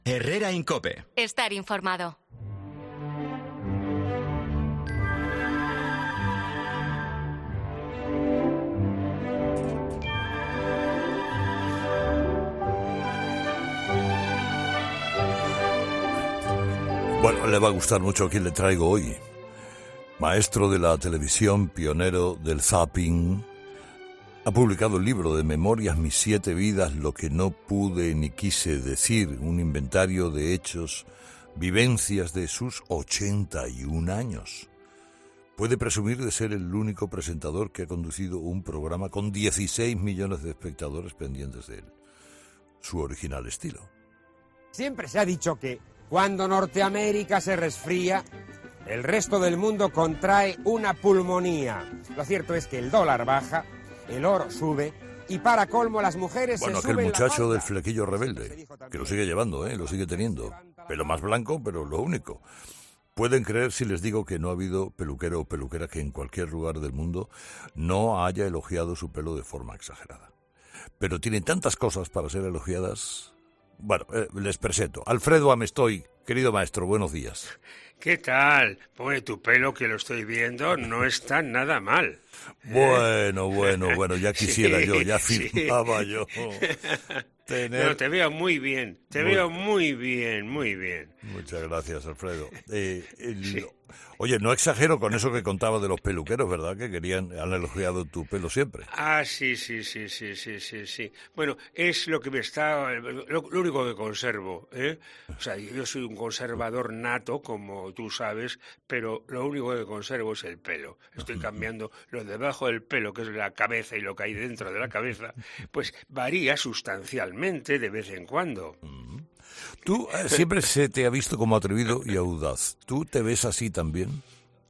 Herrera Incope. Estar informado. Bueno, le va a gustar mucho a quien le traigo hoy. Maestro de la televisión, pionero del zapping, ha publicado el libro de Memorias, mis 7 vidas, lo que no pude ni quise decir, un inventario de hechos, vivencias de sus 81 años. Puede presumir de ser el único presentador que ha conducido un programa con 16 millones de espectadores pendientes de él. Su original estilo. Siempre se ha dicho que cuando Norteamérica se resfría, el resto del mundo contrae una pulmonía. Lo cierto es que el dólar baja, el oro sube y para colmo las mujeres se suben. Bueno, aquel muchacho la del flequillo rebelde, que lo sigue llevando, lo sigue teniendo. Pelo más blanco, pero lo único. Pueden creer si les digo que no ha habido peluquero o peluquera que en cualquier lugar del mundo no haya elogiado su pelo de forma exagerada. Pero tiene tantas cosas para ser elogiadas. Bueno, les presento. Alfredo Amestoy, querido maestro, buenos días. ¿Qué tal? Pues tu pelo, que lo estoy viendo, no está nada mal. Bueno, ya quisiera sí, yo, ya firmaba yo. No, te veo muy bien, veo muy bien. Muchas gracias, Alfredo. Sí. Oye, no exagero con eso que contaba de los peluqueros, ¿verdad? Que han elogiado tu pelo siempre. Ah, sí. Bueno, es lo que lo único que conservo, ¿eh? O sea, yo soy un conservador nato, como tú sabes, pero lo único que conservo es el pelo. Estoy cambiando lo debajo del pelo, que es la cabeza, y lo que hay dentro de la cabeza, pues varía sustancialmente de vez en cuando. Tú siempre se te ha visto como atrevido y audaz. ¿Tú te ves así también?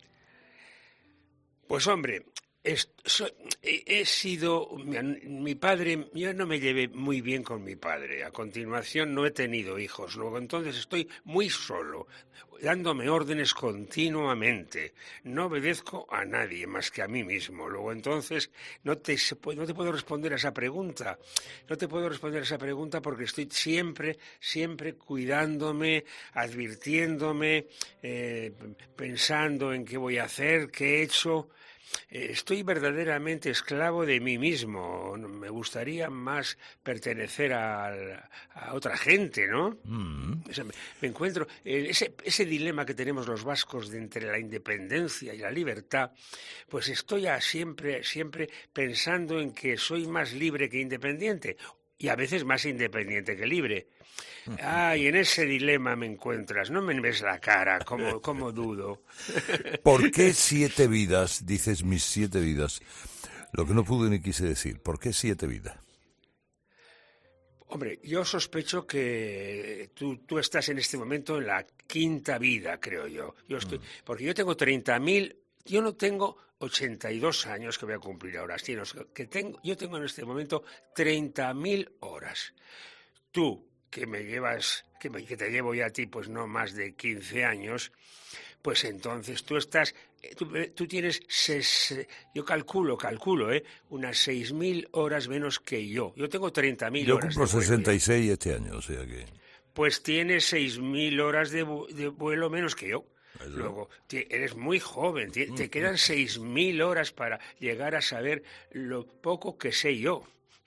Pues hombre, he sido... Mi padre, yo no me llevé muy bien con mi padre. A continuación no he tenido hijos. Luego entonces estoy muy solo, dándome órdenes continuamente. No obedezco a nadie más que a mí mismo. Luego entonces no te puedo responder a esa pregunta. No te puedo responder a esa pregunta porque estoy siempre cuidándome, advirtiéndome, pensando en qué voy a hacer, qué he hecho. Estoy verdaderamente esclavo de mí mismo. Me gustaría más pertenecer a otra gente, ¿no? O sea, me encuentro ese dilema que tenemos los vascos de entre la independencia y la libertad. Pues estoy siempre pensando en que soy más libre que independiente, y a veces más independiente que libre. Y en ese dilema me encuentras. No me ves la cara, como dudo. ¿Por qué 7 vidas? Dices mis 7 vidas. Lo que no pude ni quise decir. ¿Por qué 7 vidas? Hombre, yo sospecho que tú estás en este momento en la 5ª vida, creo yo. Porque yo tengo 30.000... Yo no tengo 82 años que voy a cumplir ahora, sino yo tengo en este momento 30.000 horas. Tú, que que te llevo ya a ti pues no más de 15 años, pues entonces tú tienes, yo calculo, unas 6.000 horas menos que yo. Yo tengo 30.000 horas. Yo cumplo 66 este año, o sea que... Pues tienes 6.000 horas de vuelo menos que yo. ¿Eso? Luego, eres muy joven, te quedan 6.000 horas para llegar a saber lo poco que sé yo.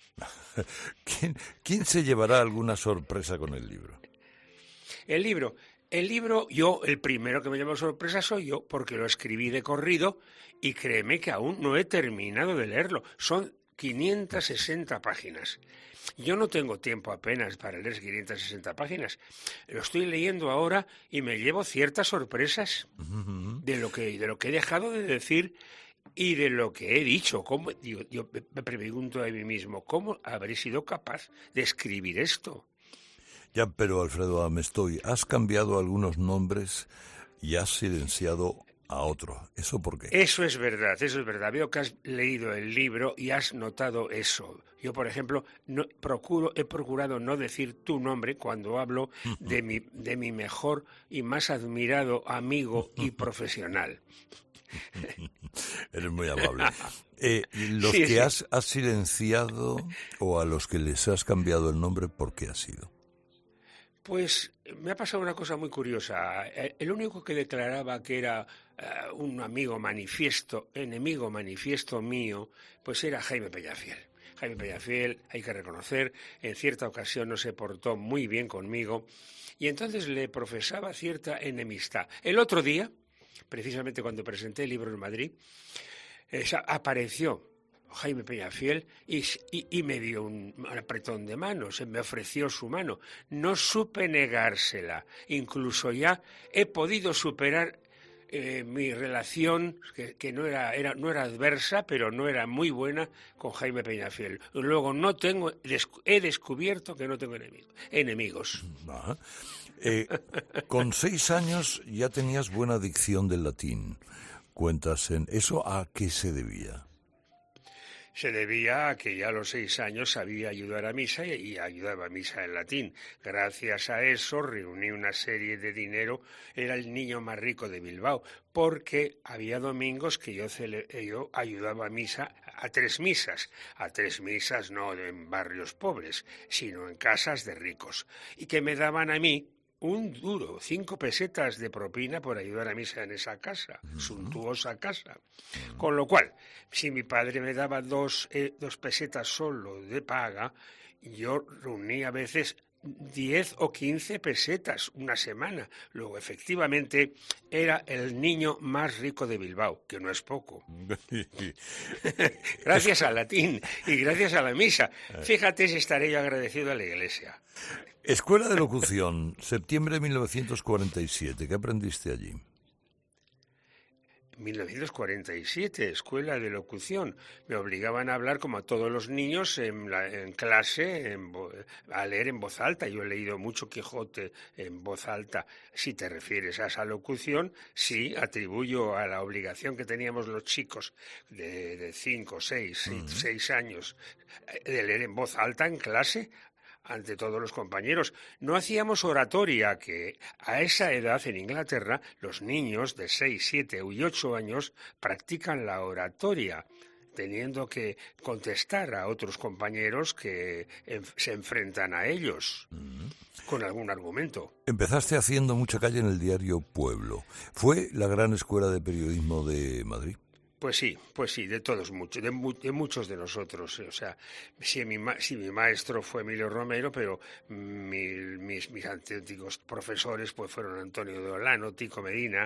¿Quién se llevará alguna sorpresa con el libro? El libro, el primero que me lleva sorpresa soy yo, porque lo escribí de corrido y créeme que aún no he terminado de leerlo. Son 560 páginas. Yo no tengo tiempo apenas para leer 560 páginas. Lo estoy leyendo ahora y me llevo ciertas sorpresas de lo que he dejado de decir y de lo que he dicho. Yo me pregunto a mí mismo, ¿cómo habré sido capaz de escribir esto? Ya, pero Alfredo Amestoy, has cambiado algunos nombres y has silenciado a otro. ¿Eso por qué? Eso es verdad. Veo que has leído el libro y has notado eso. Yo, por ejemplo, he procurado no decir tu nombre cuando hablo de mi mejor y más admirado amigo y profesional. Eres muy amable. Los que has silenciado o a los que les has cambiado el nombre, ¿por qué ha sido? Pues me ha pasado una cosa muy curiosa. El único que declaraba que era un amigo manifiesto, enemigo manifiesto mío, pues era Jaime Peñafiel. Jaime Peñafiel, hay que reconocer, en cierta ocasión no se portó muy bien conmigo y entonces le profesaba cierta enemistad. El otro día, precisamente cuando presenté el libro en Madrid, apareció Jaime Peñafiel y me dio un apretón de manos, me ofreció su mano. No supe negársela. Incluso ya he podido superar mi relación, que no era adversa, pero no era muy buena, con Jaime Peñafiel. Luego he descubierto que no tengo enemigos. Con 6 años ya tenías buena dicción del latín. Cuentas en eso, ¿a qué se debía? Se debía a que ya a los 6 años sabía ayudar a misa y ayudaba a misa en latín. Gracias a eso reuní una serie de dinero, era el niño más rico de Bilbao, porque había domingos que yo ayudaba a misa a 3 misas. A 3 misas no en barrios pobres, sino en casas de ricos. Y que me daban a mí un duro, 5 pesetas de propina por ayudar a misa en esa casa, suntuosa casa. Con lo cual, si mi padre me daba 2 pesetas solo de paga, yo reunía a veces 10 o 15 pesetas una semana. Luego, efectivamente, era el niño más rico de Bilbao, que no es poco. Gracias al latín y gracias a la misa. Fíjate si estaré yo agradecido a la Iglesia. Escuela de Locución, septiembre de 1947. ¿Qué aprendiste allí? 1947, Escuela de Locución. Me obligaban a hablar como a todos los niños en clase, a leer en voz alta. Yo he leído mucho Quijote en voz alta. Si te refieres a esa locución, sí, atribuyo a la obligación que teníamos los chicos de 5, 6 años de leer en voz alta en clase ante todos los compañeros. No hacíamos oratoria, que a esa edad en Inglaterra los niños de 6, 7 y 8 años practican la oratoria, teniendo que contestar a otros compañeros que se enfrentan a ellos con algún argumento. Empezaste haciendo mucha calle en el diario Pueblo. ¿Fue la gran escuela de periodismo de Madrid? Pues sí, de todos muchos, de muchos de nosotros. O sea, sí, mi maestro fue Emilio Romero, pero mis auténticos profesores pues fueron Antonio de Olano, Tico Medina,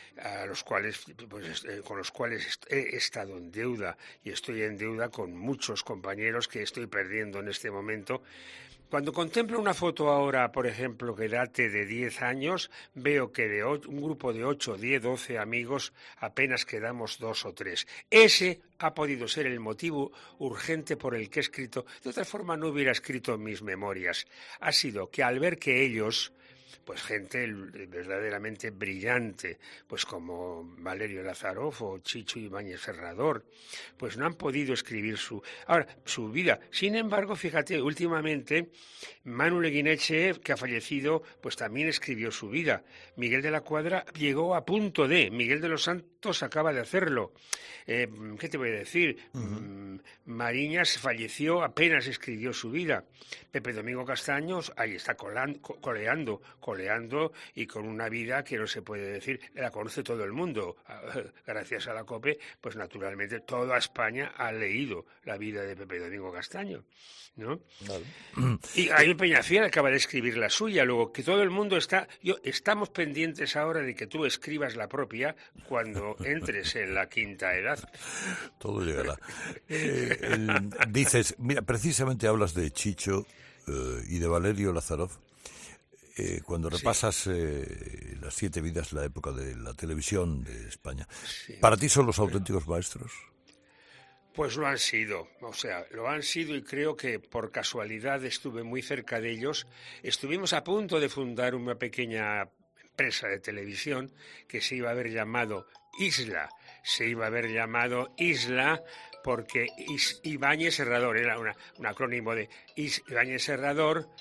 con los cuales he estado en deuda y estoy en deuda con muchos compañeros que estoy perdiendo en este momento. Cuando contemplo una foto ahora, por ejemplo, que date de 10 años, veo que de un grupo de 8, 10, 12 amigos apenas quedamos 2 o 3. Ese ha podido ser el motivo urgente por el que he escrito. De otra forma no hubiera escrito mis memorias. Ha sido que al ver que ellos, pues gente verdaderamente brillante, pues como Valerio Lazarov o Chicho Ibáñez Serrador, pues no han podido escribir su vida. Sin embargo, fíjate, últimamente Manu Leguineche, que ha fallecido, pues también escribió su vida. Miguel de la Cuadra llegó a punto de, Miguel de los Santos acaba de hacerlo. ¿Qué te voy a decir? Mariñas falleció, apenas escribió su vida. Pepe Domingo Castaños, ahí está coleando y con una vida que no se puede decir, la conoce todo el mundo. Gracias a la COPE, pues naturalmente toda España ha leído la vida de Pepe Domingo Castaño, ¿no? Vale. Y Jaime Peñafiel acaba de escribir la suya, luego que todo el mundo estamos pendientes ahora de que tú escribas la propia cuando entres en la quinta edad. Todo llegará. Dices, mira, precisamente hablas de Chicho y de Valerio Lazarov. Cuando repasas las 7 vidas, la época de la televisión de España, ¿para ti son los auténticos maestros? Pues lo han sido, y creo que por casualidad estuve muy cerca de ellos. Estuvimos a punto de fundar una pequeña empresa de televisión que se iba a haber llamado Isla. Se iba a haber llamado Isla porque Ibáñez Serrador, era un acrónimo de Ibáñez Serrador,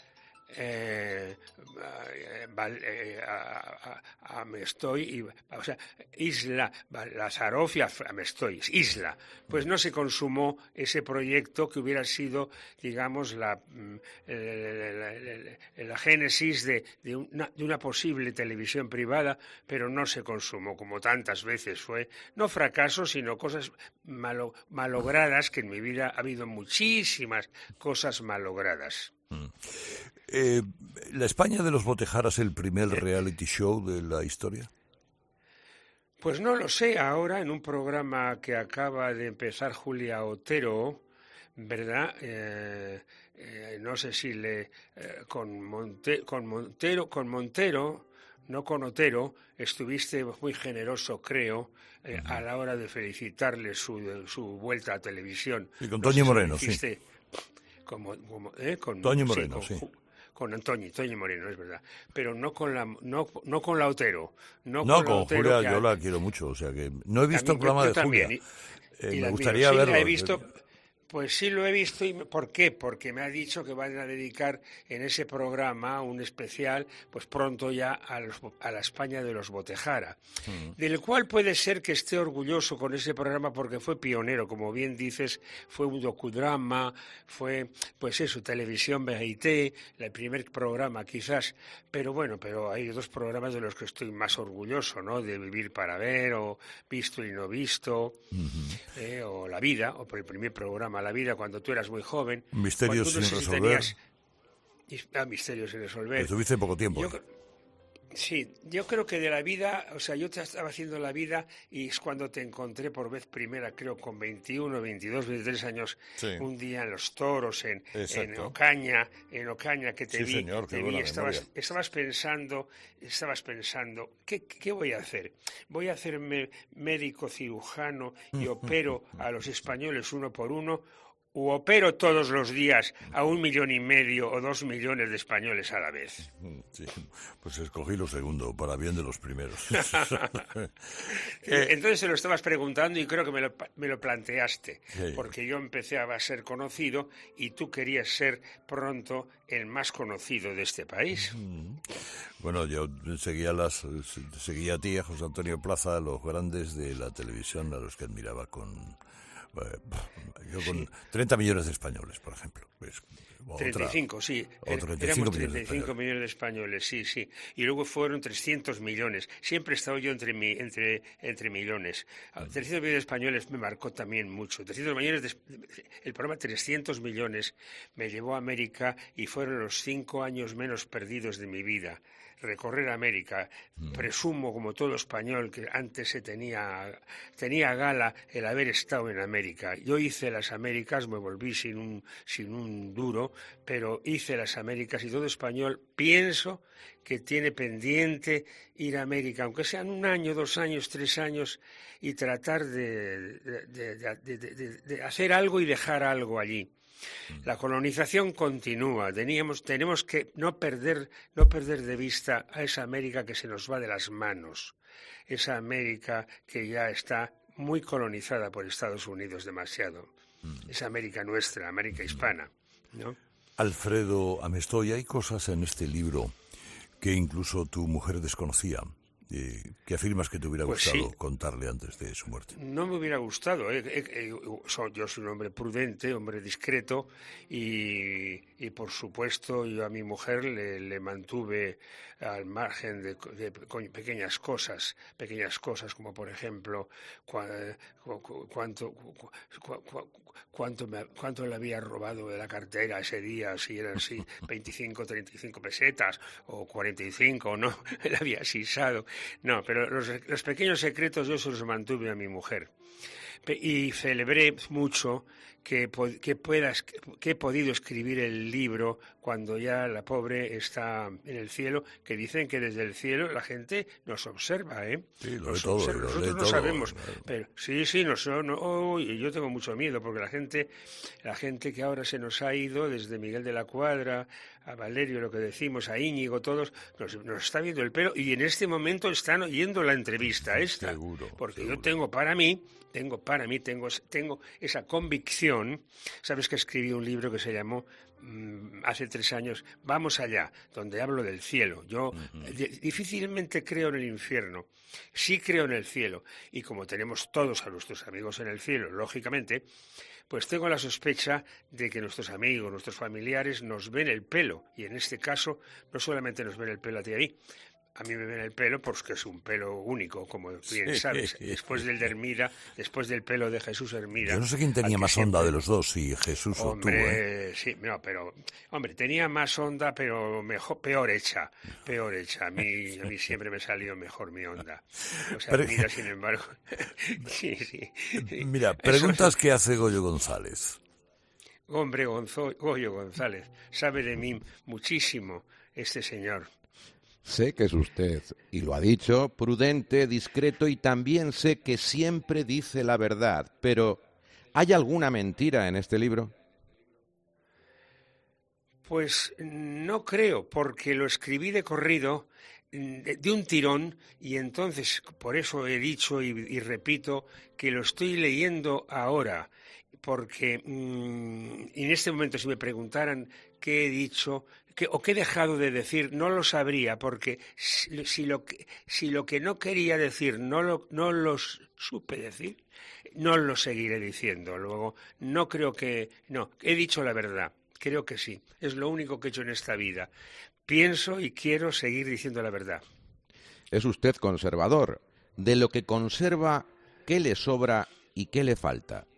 Amestoy, o sea, Isla Lázarov y Amestoy, Isla. Pues no se consumó ese proyecto que hubiera sido, digamos, la génesis de una posible televisión privada, pero no se consumó, como tantas veces fue. No fracasos, sino cosas malogradas, que en mi vida ha habido muchísimas cosas malogradas. ¿La España de los Botejaras el primer reality show de la historia? Pues no lo sé. Ahora, en un programa que acaba de empezar Julia Otero, ¿verdad? No sé si con Montero, no con Otero, estuviste muy generoso, creo, a la hora de felicitarle su vuelta a televisión. Y con Toñi Moreno, sí. Con Toñi Moreno, sí. Con Toñi Moreno, es verdad, pero no con la Otero. No, con Julia, yo la quiero mucho, o sea que no he visto el programa de Julia. Me gustaría verlo. La he visto. Pues sí lo he visto. ¿Por qué? Porque me ha dicho que van a dedicar en ese programa un especial, pues pronto ya a la España de los Botejara, del cual puede ser que esté orgulloso con ese programa porque fue pionero, como bien dices, fue un docudrama, fue, pues eso, televisión Verité, el primer programa quizás, pero bueno, pero hay dos programas de los que estoy más orgulloso, ¿no? De Vivir para ver, o Visto y no visto, o La vida, o por el primer programa La vida, cuando tú eras muy joven. Misterios sin resolver. Misterios sin resolver. Pero tuviste poco tiempo. Yo creo que de La vida, o sea, yo te estaba haciendo La vida y es cuando te encontré por vez primera, creo, con 21, 22, 23 años, sí. Un día en Los Toros, en Ocaña, que te vi. Señor, te vi, estabas pensando, ¿qué voy a hacer? ¿Voy a hacerme médico cirujano y opero a los españoles uno por uno? ¿O opero todos los días a 1,5 millones o 2 millones de españoles a la vez? Sí, pues escogí lo segundo, para bien de los primeros. Entonces se lo estabas preguntando y creo que me lo planteaste, sí. Porque yo empecé a ser conocido y tú querías ser pronto el más conocido de este país. Bueno, yo seguía a ti, a José Antonio Plaza, a los grandes de la televisión, a los que admiraba con 30 millones de españoles, por ejemplo. Pues, 35, sí. Éramos 35 millones de españoles, sí. Y luego fueron 300 millones. Siempre he estado yo entre millones. 300 millones de españoles me marcó también mucho. 300 millones el programa 300 millones me llevó a América y fueron los 5 años menos perdidos de mi vida. Recorrer América. Presumo, como todo español, que antes tenía gala el haber estado en América. Yo hice las Américas, me volví sin un duro, pero hice las Américas y todo español pienso que tiene pendiente ir a América, aunque sean 1 año, 2 años, 3 años, y tratar de hacer algo y dejar algo allí. La colonización continúa. Tenemos que no perder de vista a esa América que se nos va de las manos, esa América que ya está muy colonizada por Estados Unidos demasiado, esa América nuestra, América hispana, ¿no? Alfredo Amestoy, hay cosas en este libro que incluso tu mujer desconocía. ¿Qué afirmas que te hubiera gustado contarle antes de su muerte? No me hubiera gustado. Yo soy un hombre prudente, hombre discreto y por supuesto yo a mi mujer le mantuve al margen de pequeñas cosas como por ejemplo cuánto le había robado de la cartera ese día, si eran 25, 35 pesetas o 45, no, le había sisado. No, pero los pequeños secretos yo se los mantuve a mi mujer. Y celebré mucho que he podido escribir el libro cuando ya la pobre está en el cielo, que dicen que desde el cielo la gente nos observa, ¿eh? Sí, lo de todo, nosotros no sabemos, pero sí, yo tengo mucho miedo porque la gente que ahora se nos ha ido, desde Miguel de la Cuadra, a Valerio, lo que decimos, a Íñigo, todos, nos está viendo el pelo y en este momento están oyendo la entrevista esta. Seguro, porque seguro. Yo tengo esa convicción. Sabes que escribí un libro que se llamó hace 3 años, Vamos allá, donde hablo del cielo. Yo difícilmente creo en el infierno, sí creo en el cielo. Y como tenemos todos a nuestros amigos en el cielo, lógicamente, pues tengo la sospecha de que nuestros amigos, nuestros familiares nos ven el pelo. Y en este caso, no solamente nos ven el pelo a ti y a mí. A mí me ven el pelo porque es un pelo único, como bien sabes. Después del de Hermida, después del pelo de Jesús Hermida. Yo no sé quién tenía más onda de los dos, si Jesús o tú, ¿eh? Sí, no, pero, hombre, tenía más onda, pero peor hecha. A mí siempre me salió mejor mi onda. O sea, Hermida, sin embargo, sí. Mira, preguntas que hace Goyo González. Hombre, Goyo González, sabe de mí muchísimo este señor. Sé que es usted, y lo ha dicho, prudente, discreto, y también sé que siempre dice la verdad. Pero, ¿hay alguna mentira en este libro? Pues no creo, porque lo escribí de corrido, de un tirón, y entonces por eso he dicho y repito que lo estoy leyendo ahora, porque en este momento si me preguntaran qué he dicho o qué he dejado de decir, no lo sabría, porque si lo que no quería decir no lo supe decir, no lo seguiré diciendo. Luego, no creo que... No, he dicho la verdad, creo que sí, es lo único que he hecho en esta vida. Pienso y quiero seguir diciendo la verdad. Es usted conservador. De lo que conserva, ¿qué le sobra y qué le falta?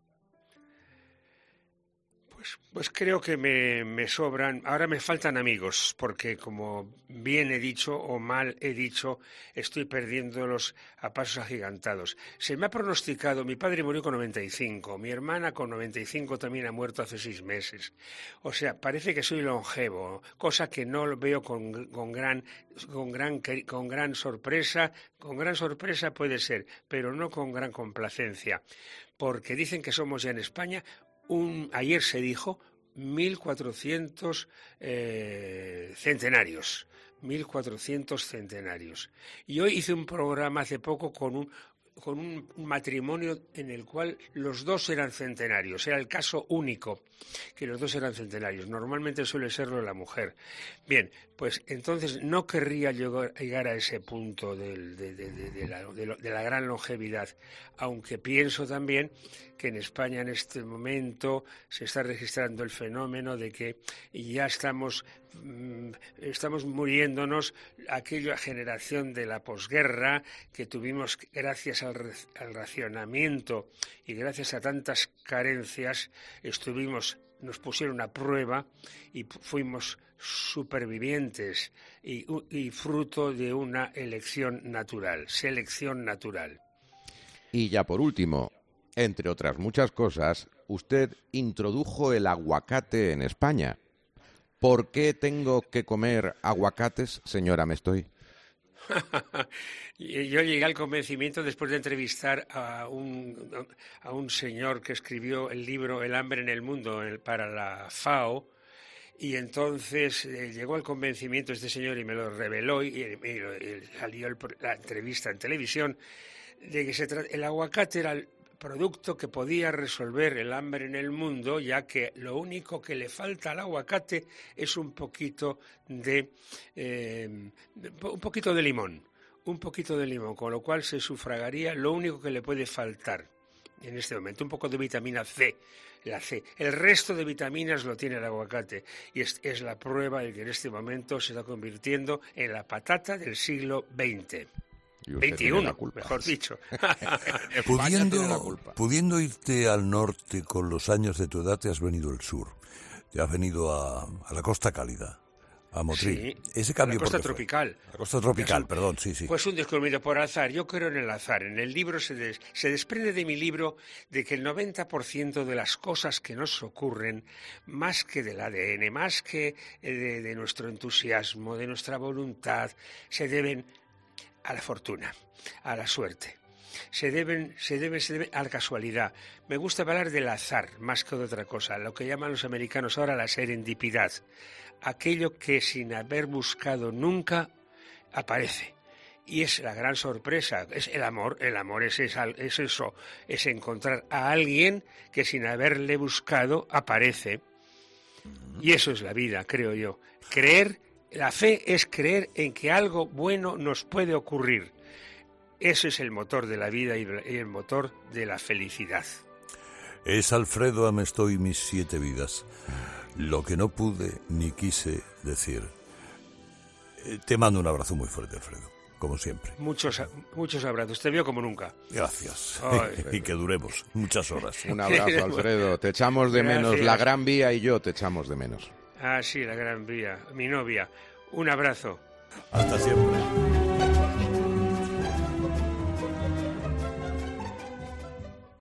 Pues creo que me sobran, ahora me faltan amigos, porque como bien he dicho o mal he dicho, estoy perdiéndolos a pasos agigantados. Se me ha pronosticado, mi padre murió con 95, mi hermana con 95 también ha muerto hace 6 meses. O sea, parece que soy longevo, cosa que no lo veo con gran sorpresa. Con gran sorpresa puede ser, pero no con gran complacencia, porque dicen que somos ya en España ayer se dijo 1.400 centenarios. 1.400 centenarios. Y hoy hice un programa hace poco con un matrimonio en el cual los dos eran centenarios. Era el caso único que los dos eran centenarios. Normalmente suele serlo la mujer. Bien, pues entonces no querría llegar a ese punto de la gran longevidad, aunque pienso también que en España en este momento se está registrando el fenómeno de que ya estamos muriéndonos aquella generación de la posguerra que tuvimos gracias al racionamiento y gracias a tantas carencias nos pusieron a prueba y fuimos supervivientes y fruto de una selección natural. Y ya por último, entre otras muchas cosas, usted introdujo el aguacate en España. ¿Por qué tengo que comer aguacates, señora Mestoy? Yo llegué al convencimiento después de entrevistar a un señor que escribió el libro El hambre en el mundo para la FAO, y entonces llegó al convencimiento este señor y me lo reveló y salió la entrevista en televisión de que el aguacate era el producto que podía resolver el hambre en el mundo, ya que lo único que le falta al aguacate es un poquito de limón, con lo cual se sufragaría lo único que le puede faltar en este momento, un poco de vitamina C, la C. El resto de vitaminas lo tiene el aguacate y es la prueba de que en este momento se está convirtiendo en la patata del siglo XX. 21, mejor dicho. Pudiendo irte al norte con los años de tu edad, te has venido al sur. Te has venido a la costa cálida, a Motril. Sí, ese cambio la costa tropical. La costa tropical, perdón, sí. Pues un descubrimiento por azar. Yo creo en el azar. En el libro se desprende de mi libro de que el 90% de las cosas que nos ocurren, más que del ADN, más que de nuestro entusiasmo, de nuestra voluntad, se deben a la fortuna, a la suerte. Se deben a la casualidad. Me gusta hablar del azar más que de otra cosa, lo que llaman los americanos ahora la serendipidad. Aquello que sin haber buscado nunca aparece. Y es la gran sorpresa, es el amor. El amor es eso, es encontrar a alguien que sin haberle buscado aparece. Y eso es la vida, creo yo. La fe es creer en que algo bueno nos puede ocurrir. Ese es el motor de la vida y el motor de la felicidad. Es Alfredo Amestoy, Mis 7 vidas. Lo que no pude ni quise decir. Te mando un abrazo muy fuerte, Alfredo, como siempre. Muchos abrazos. Te veo como nunca. Gracias. Ay. Y que duremos muchas horas. Un abrazo, Alfredo. Te echamos de menos. Gracias. La Gran Vía y yo te echamos de menos. Ah, sí, la Gran Vía. Mi novia. Un abrazo. Hasta siempre.